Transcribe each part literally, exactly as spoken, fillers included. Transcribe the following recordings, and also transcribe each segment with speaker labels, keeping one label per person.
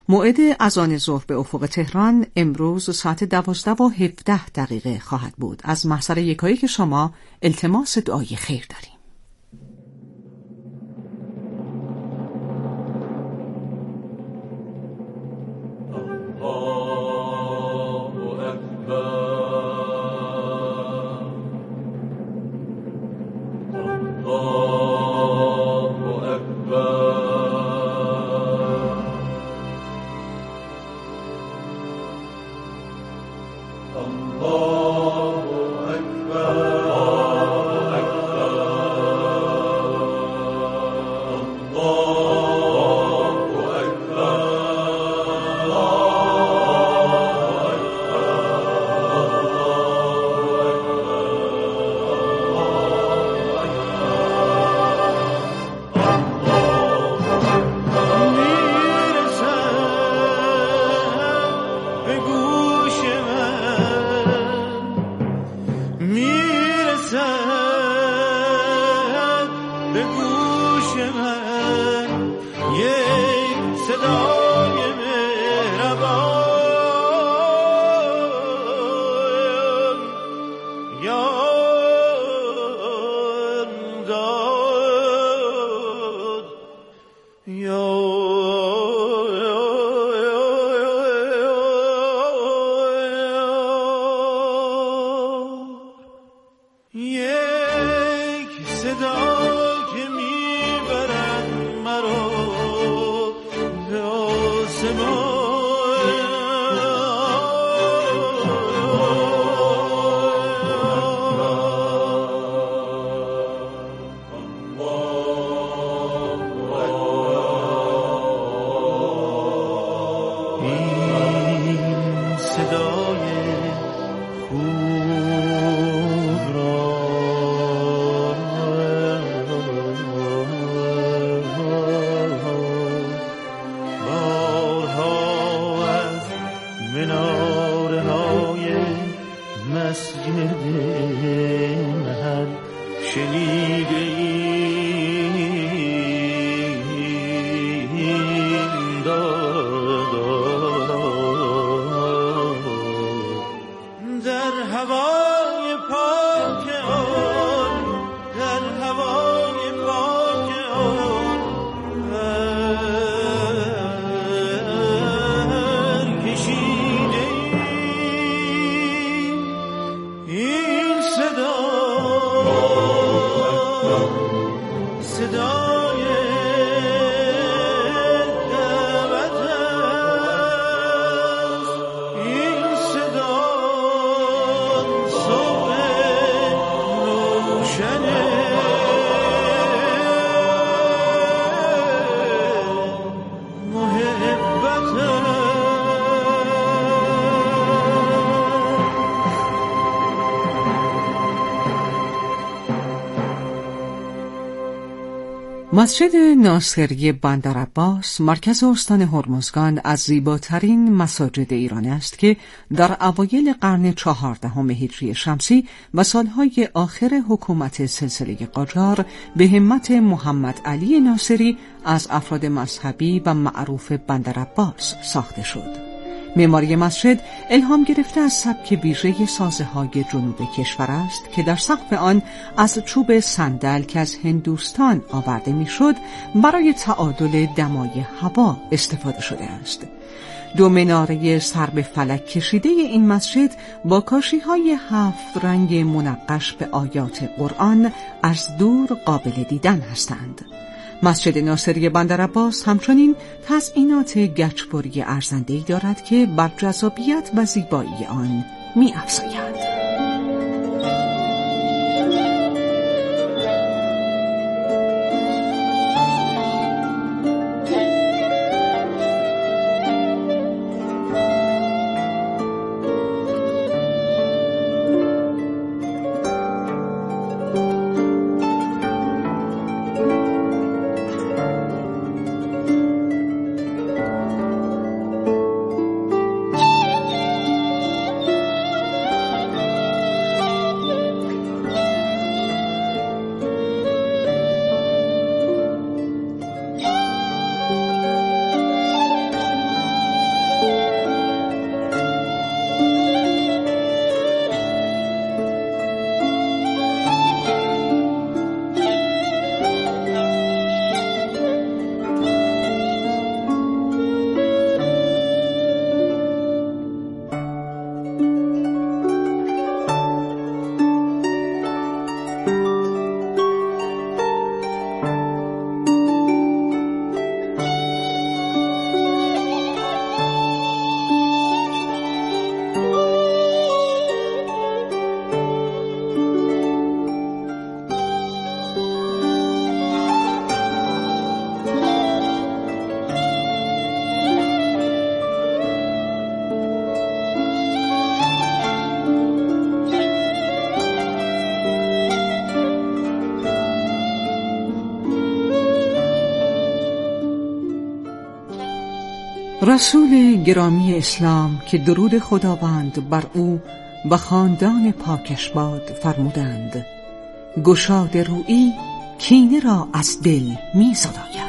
Speaker 1: موعد اذان ظهر به افق تهران امروز ساعت دوازده و هفده دقیقه خواهد بود. از محضر یکایک شما التماس دعای خیر داریم. مسجد ناصری بندرعباس مرکز استان هرمزگان از زیباترین مساجد ایران است که در اوایل قرن چهاردهم هجری شمسی و سالهای آخر حکومت سلسله قاجار به همت محمد علی ناصری از افراد مذهبی و معروف بندرعباس ساخته شد. معماری مسجد الهام گرفته از سبک ویژه سازه‌های جنوب کشور است که در سقف آن از چوب صندل که از هندوستان آورده میشد برای تعادل دمای هوا استفاده شده است. دو مناره سر به فلک کشیده این مسجد با کاشی‌های هفت رنگ منقش به آیات قرآن از دور قابل دیدن هستند. مسجد ناصری بندرعباس همچنین تزئینات گچبری ارزنده‌ای دارد که بر جذابیت و زیبایی آن می‌افزاید. رسول گرامی اسلام که درود خداوند بر او و خاندان پاکش باد فرمودند: گشاد رویی کینه را از دل می زداید.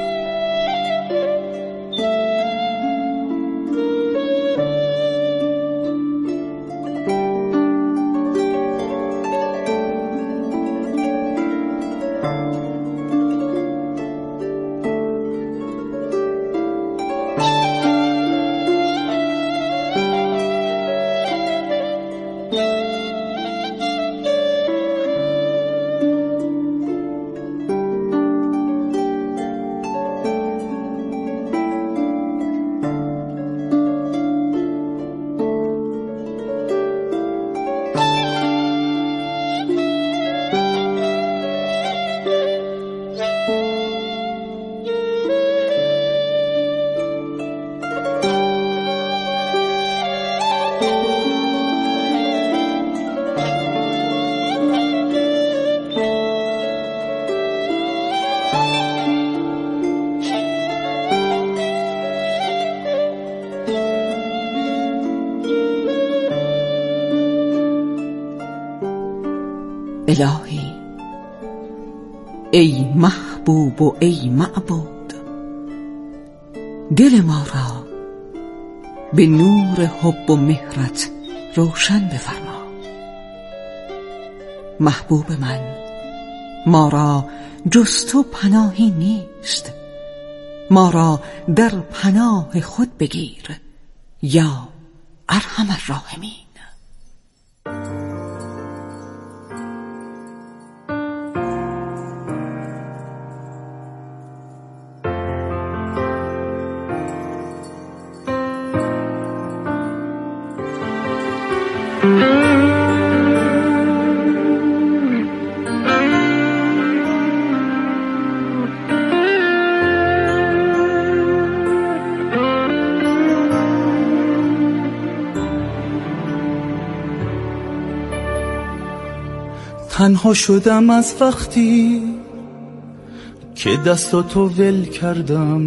Speaker 1: الهی، ای محبوب و ای معبود، دل ما را به نور حب و مهرت روشن بفرما. محبوب من، ما را جز تو پناهی نیست، ما را در پناه خود بگیر یا ارحم الراحمین.
Speaker 2: تنها شدم از وقتی که دستاتو ول کردم،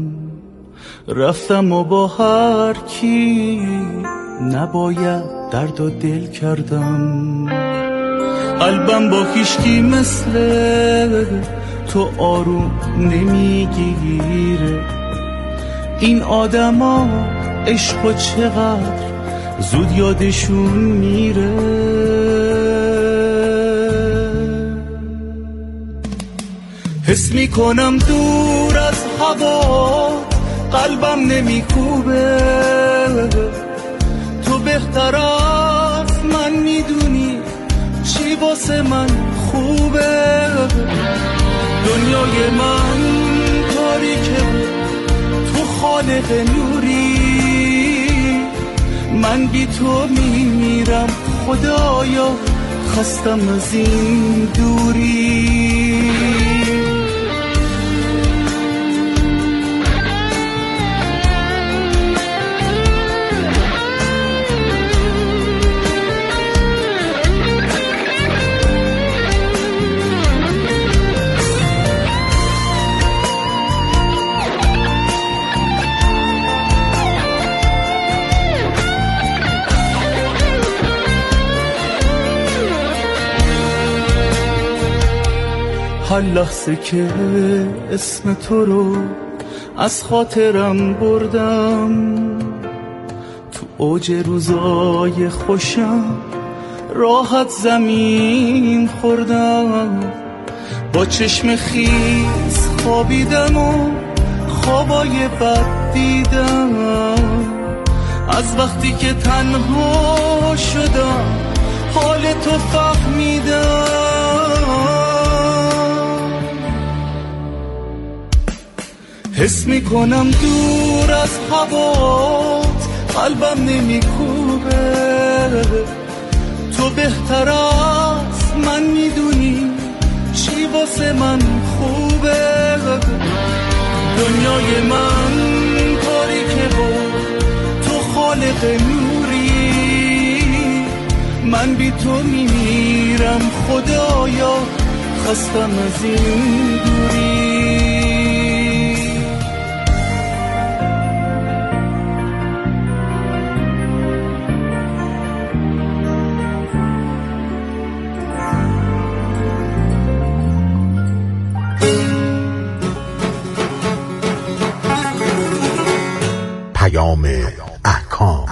Speaker 2: رفتم و با هر کی نباید درد و دل کردم. قلبم با هیچکی مثل تو آروم نمیگیره. این آدما عشق و چقدر زود یادشون میره. حس میکنم دور از هوا قلبم نمیکوبه. تو بهتر از من میدونی چی واسه من خوبه. دنیای من تاریکه، تو خالق نوری. من بی تو میمیرم خدایا، خستم از این دوری. هر لحظه که اسم تو رو از خاطرم بردم، تو اوج روزای خوشم راحت زمین خوردم. با چشم خیس خوابیدم و خوابای بد دیدم. از وقتی که تنها شدم حال تو فهمیدم. حس میکنم دور از هوات قلبم نمیکوبه. تو بهتر از من میدونی چی واسه من خوبه. دنیای من تاریکه و تو خالق نوری. من بی تو میمیرم خدایا، خستم از این دوری.
Speaker 3: پیام احکام.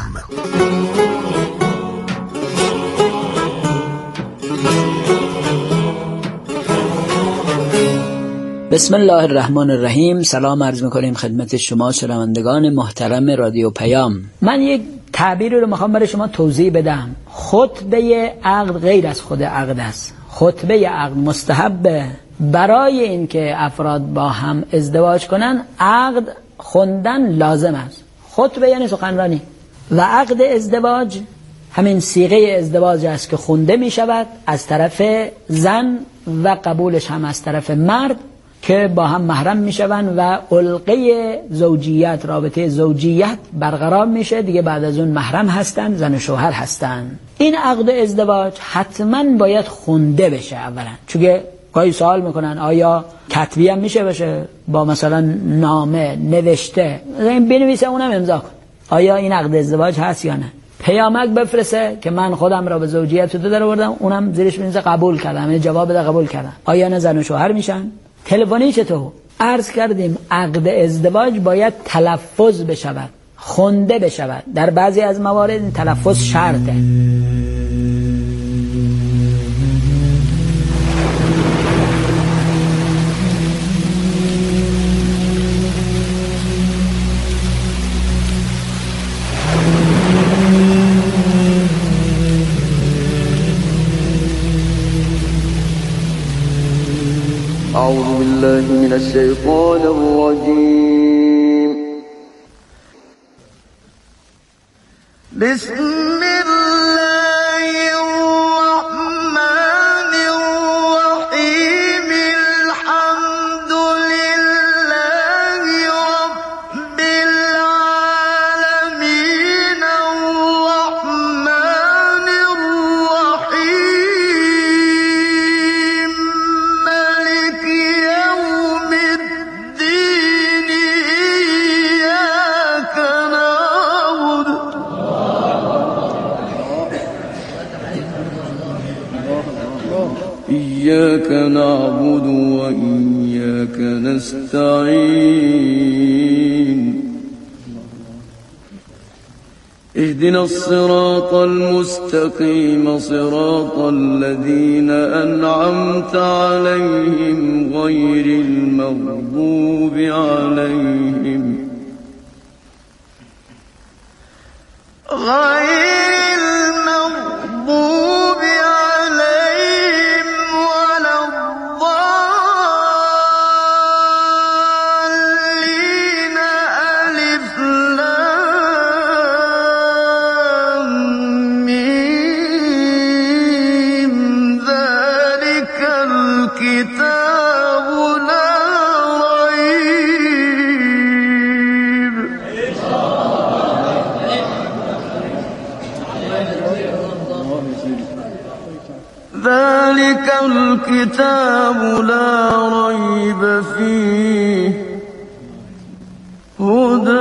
Speaker 4: بسم الله الرحمن الرحیم. سلام عرض میکنیم خدمت شما شنوندگان محترم رادیو پیام. من یک تعبیری رو میخوام برای شما توضیح بدم. خطبه عقد غیر از خود عقد است. خطبه عقد مستحبه. برای اینکه افراد با هم ازدواج کنن عقد خوندن لازم است. خطبه یعنی سخنرانی و عقد ازدواج همین صیغه ازدواج است که خونده می شود از طرف زن و قبولش هم از طرف مرد که با هم محرم می شوند و علقه زوجیت، رابطه زوجیت برقرار میشه دیگه. بعد از اون محرم هستن، زن و شوهر هستن. این عقد ازدواج حتما باید خونده بشه اولا، چون گاهی سوال میکنن آیا کتبی هم میشه بشه با مثلا نامه نوشته این بنویسه اونم امضا کن؟ آیا این عقد ازدواج هست یا نه؟ پیامک بفرسته که من خودم را به زوجیت تو در آوردم، اونم زیرش بنویسه قبول کردم، یعنی جواب بده قبول کردم. آیا نه زن و شوهر میشن؟ تلفنی چطور؟ عرض کردیم عقد ازدواج باید تلفظ بشود، خونده بشود. در بعضی از موارد این تلفظ شرطه.
Speaker 5: أعوذ بالله من الشيطان الرجيم. بسم الله الرحمن الرحيم. الحمد لله رب العالمين الرحمن الرحيم مالك يوم الدين إياك نعبد إياك نعبد وإياك نستعين. اهدنا الصراط المستقيم صراط الذين أنعمت عليهم غير المغضوب عليهم غير المغضوب عليهم ولا الضالين. ألف لام ميم. ذلك الكتاب لا ريب. ذلك الكتاب لا ريب فيه هدى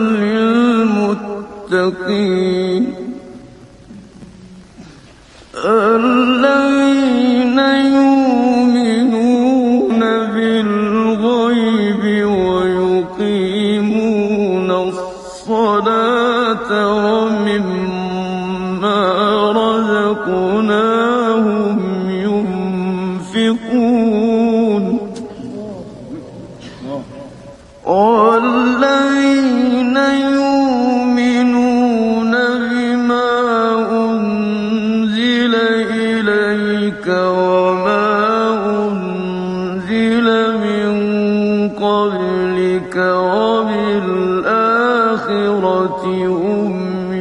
Speaker 5: للمتقين الذين يؤمنون بالغيب ويقيمون الصلاة ومما رزقناهم ينفقون والذين يؤمنون بما أنزل إليك وما أنزل من قبلك وبالآخرة هم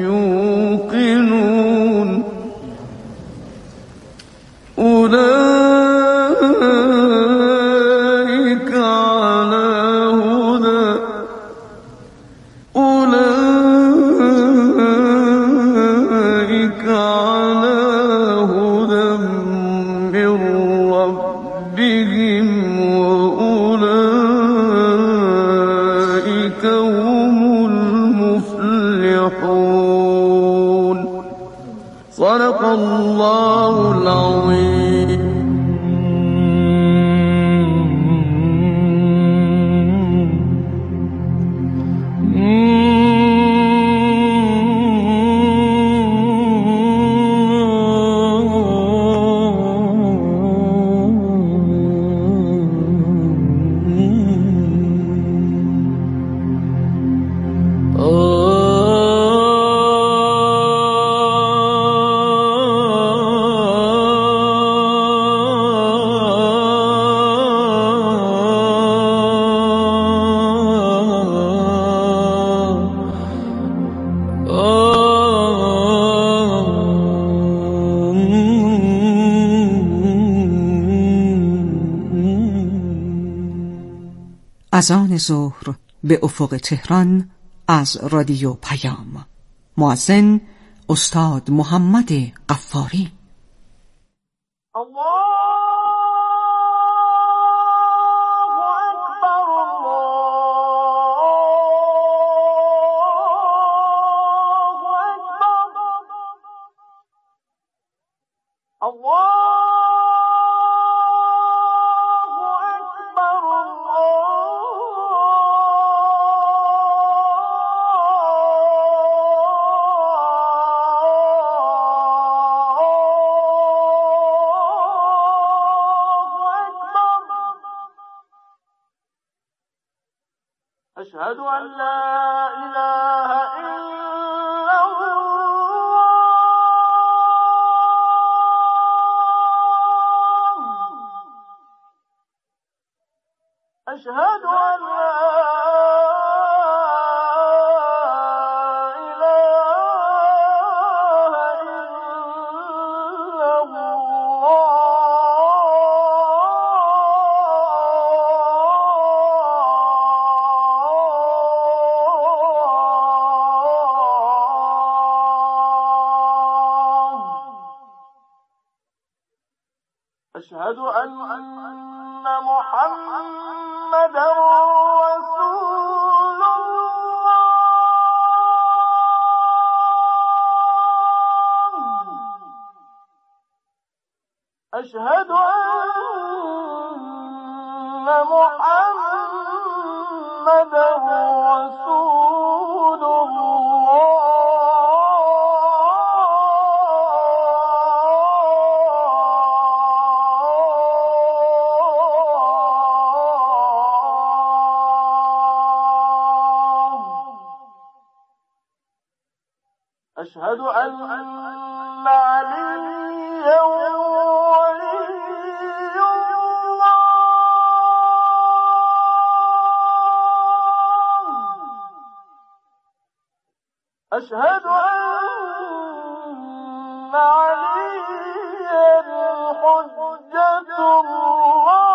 Speaker 5: يوقنون. أولئك على هدى أولئك على هدى من ربهم وأولئك هم المفلحون. صدق الله العظيم. Mm-hmm.
Speaker 1: اذان ظهر به افق تهران از رادیو پیام. مؤذن استاد محمد غفاری.
Speaker 5: أشهد أن لا إله إلا الله أشهد أن لا أشهد أن محمدا رسول الله أشهد أن محمدا رسول الله أشهد أن عليا ولي الله أشهد أن عليا حجة الله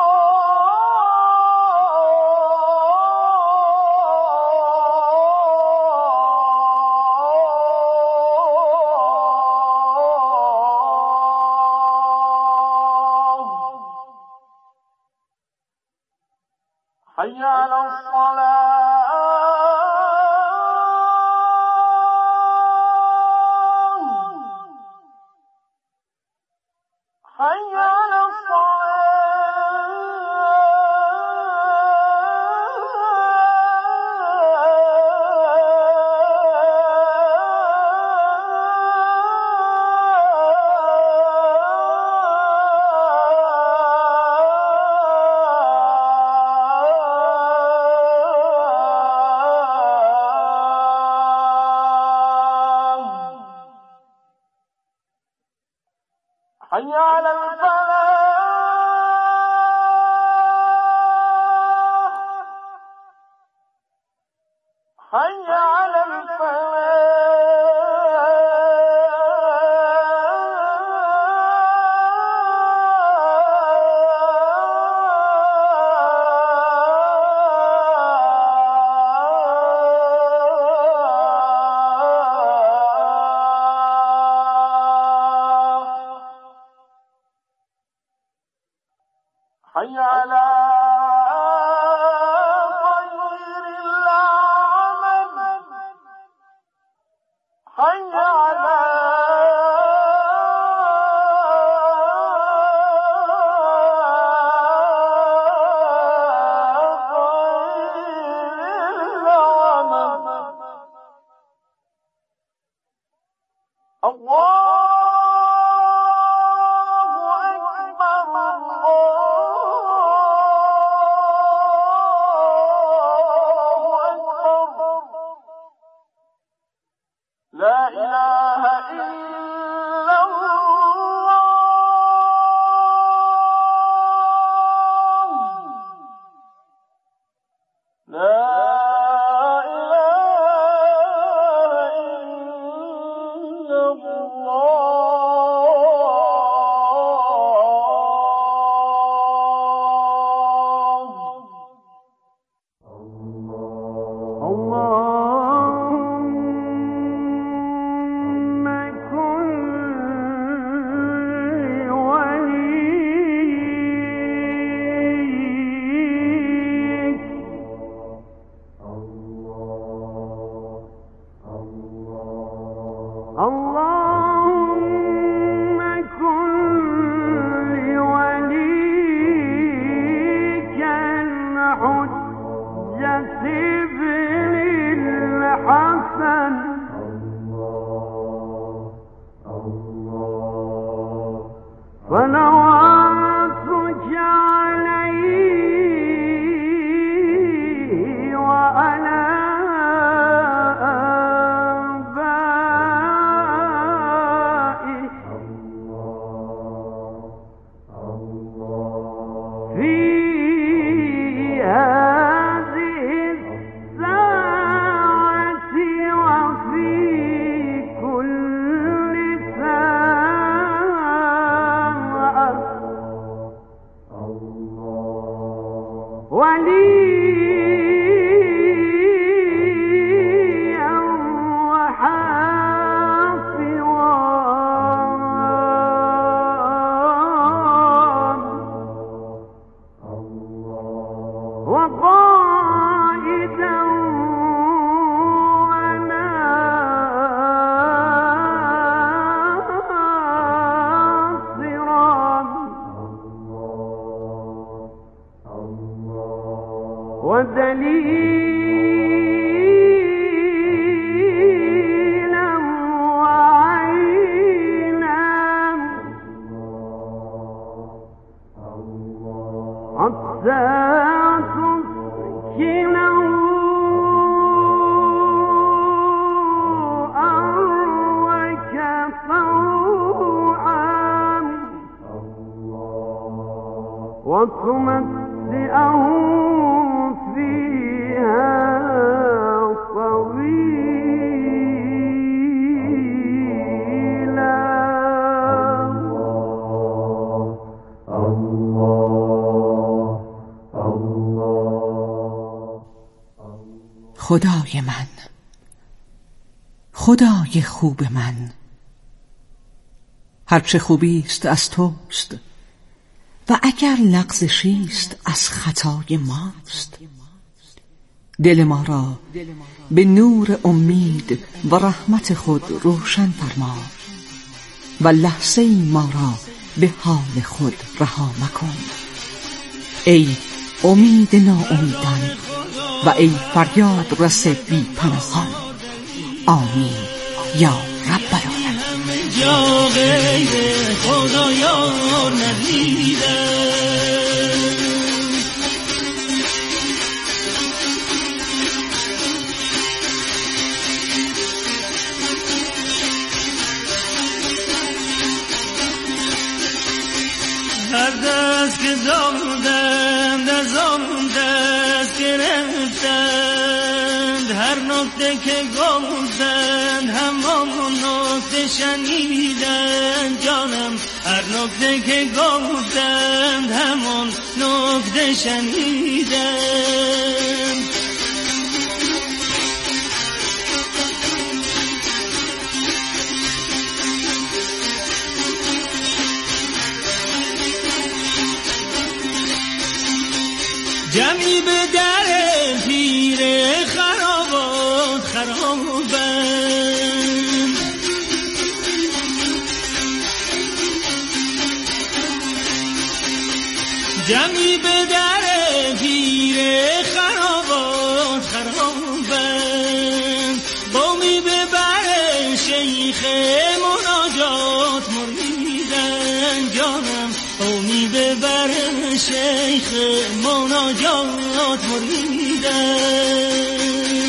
Speaker 5: حي على الصلاة حي على حي على الفلاح حي على حي على خير العمل حي على خير العمل الله لا إله إلا الله لا إله إلا الله اللهم كن لوليك الحجة ابن الحسن صلواتك عليه وعلى آبائه في هذه الساعة وفي كل ساعة وليا وحافظا وقائدا وناصرا ودليلا وعينا حتى تسكنه أرضك طوعا وتمتعه فيها طويلا.
Speaker 1: خدای من، خدای خوب من، هرچه خوبی است از توست و اگر لغزشی است از خطای ماست. دل ما را به نور امید و رحمت خود روشن فرما و لحظه ما را به حال خود رها مکن. ای امید ناامیدان و ای فریاد رس بی پناهان، آمین یا رب العالمین.
Speaker 2: جا غیر خدایا ندیدم، هر دست که دادم دست آن دست گرفتند، هر نکته که گفتند همان نکته شنیدند جانم، هر نکته که گفتند همان نکته شنیدند. جمعی به در پیر خرابات خرابند، جمعی به در پیر خرابات خرابند، قومی به بر شیخ مناجات مریدن جانم، قومی به بر شیخ مناجات مریدن.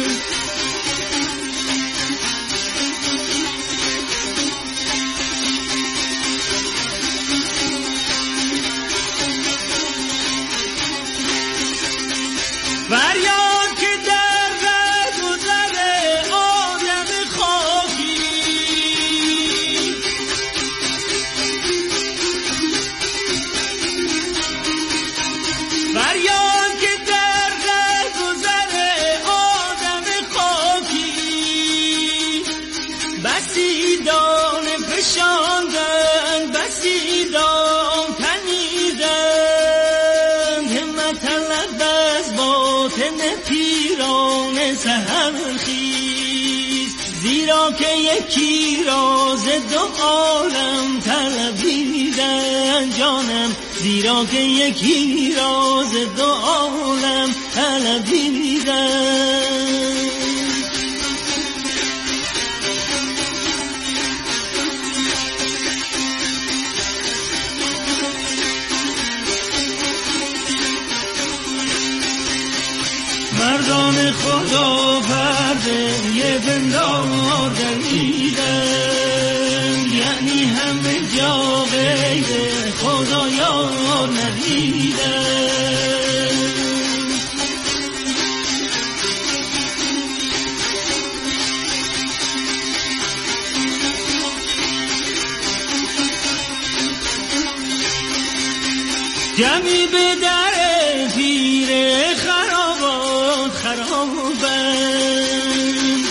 Speaker 2: فریاد که در رد و در عالم خاکی، فریاد که در رد و در زیرا که یکی راز دو عالم طلبیدن جانم، زیرا که یکی راز دو عالم طلبیدن. مردان خدا پرده یه بندار دریدن، یعنی همه جا غیر خدا یار ندیدن. جمعی به در پیر خرابات خرابند،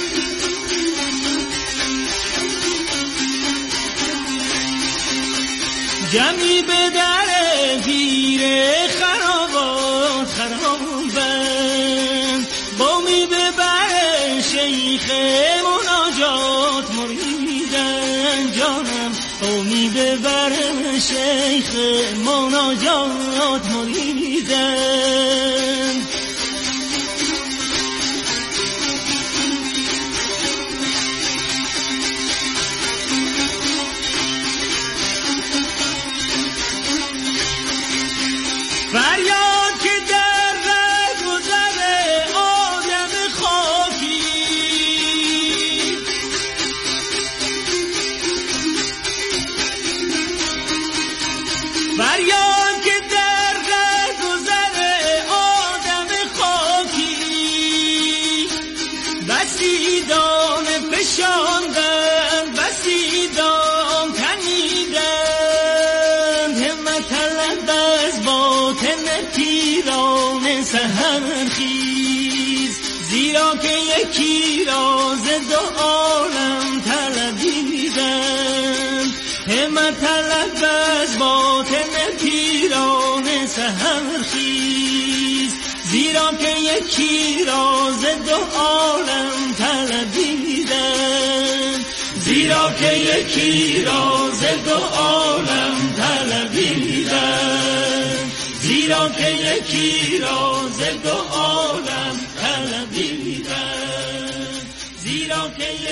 Speaker 2: جمعی به در پیر خرابات خرابند، قومی به بر شیخ مناجات مریدن جانم، قومی به بر شیخ مناجات مریدن. فریاد که در گذر آدم خاکی، فریاد که در گذر آدم خاکی، بسی دام فشاندن بسی دام تنیدن، همت طلب از باطن پیران سحر خیز، زیرا که یکی راز دو عالم طلبیدن. همت طلب از باطن پیران سحر خیز، زیرا که یکی راز دو عالم طلبیدن. زیرا که یکی راز دو عالم طلبیدن، زیرا که یکی راز دو عالم طلبیدن، زیرا که